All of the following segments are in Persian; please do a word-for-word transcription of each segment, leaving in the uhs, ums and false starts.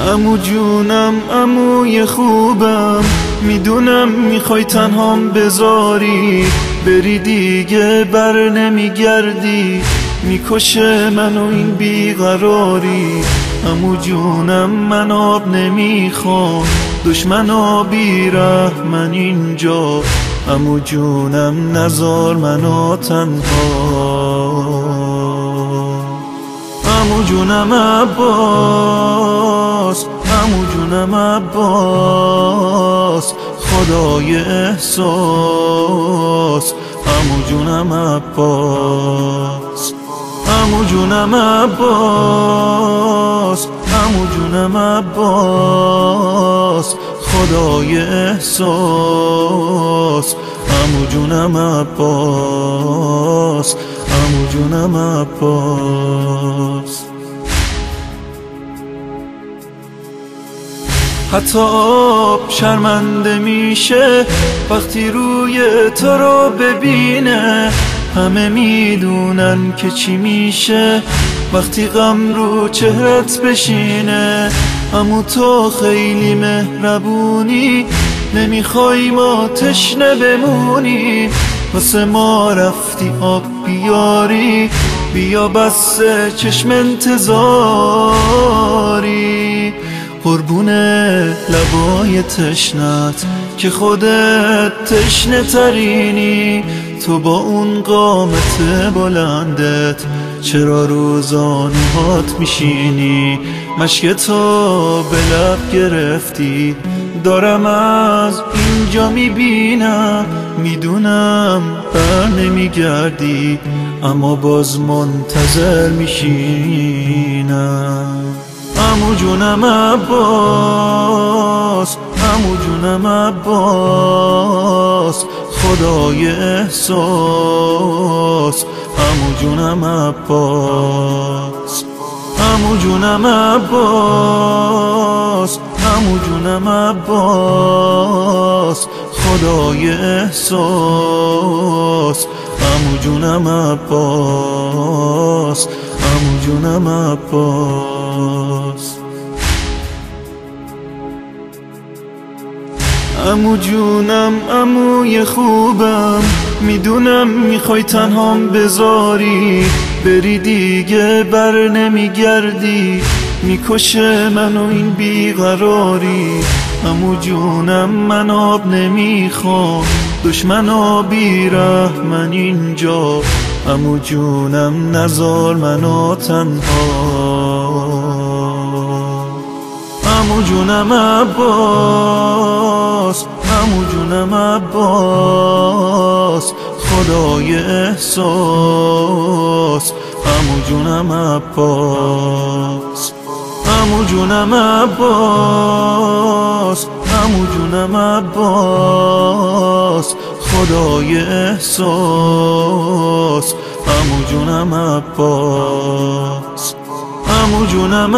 عمو جونم عموی خوبم، میدونم میخوای تنهام بذاری، بری دیگه بر نمیگردی، میکشه منو این بیقراری. عمو جونم من آب نمیخوام، دشمن آبی رحمن اینجا، عمو جونم نزار منو تنها. عمو جونم عباس، عمو جونم عباس، خدای احساس، عمو جونم عباس، عمو جونم عباس، عمو جونم عباس، خدای احساس، عمو جونم عباس، عمو جونم عباس. حتی آب شرمنده میشه وقتی روی تو رو ببینه، همه میدونن که چی میشه وقتی غم رو چهرت بشینه. عمو تو خیلی مهربونی، نمیخوای ما تشنه بمونی، واسه ما رفتی آب بیاری، بیا بس چشم انتظاری. قربونه لبای تشنت که خودت تشنه ترینی، تو با اون قامت بلندت چرا روزانوهات میشینی؟ مشک تو به لب گرفتی، دارم از اینجا میبینم، میدونم بر نمیگردی، اما باز منتظر میشینم. عمو جونم عباس، عمو جونم عباس، خدای احساس، عمو جونم عباس، عمو جونم عباس، عمو جونم عباس، خدای احساس، عمو جونم عباس، عمو جونم عباس. عمو جونم عموی خوبم، میدونم میخوای تنهام بذاری، بری دیگه بر نمیگردی، میکشه منو این بیقراری. عمو جونم من آب نمیخوام، دشمن آبی رحمن اینجا، عمو جونم نزار منو تنها. عمو جونم عباس، عمو جونم عباس، خدای احساس، عمو جونم عباس، عمو جونم عباس، عمو جونم عباس، خدای احساس، عمو جونم عباس، عمو جونم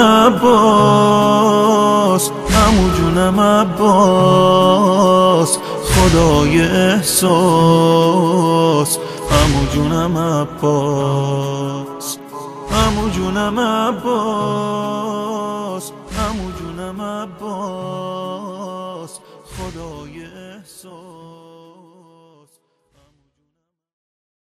عباس، عمو جونم عباس، خدای احساس، عمو جونم عباس، عمو جونم عباس، عمو جونم عباس.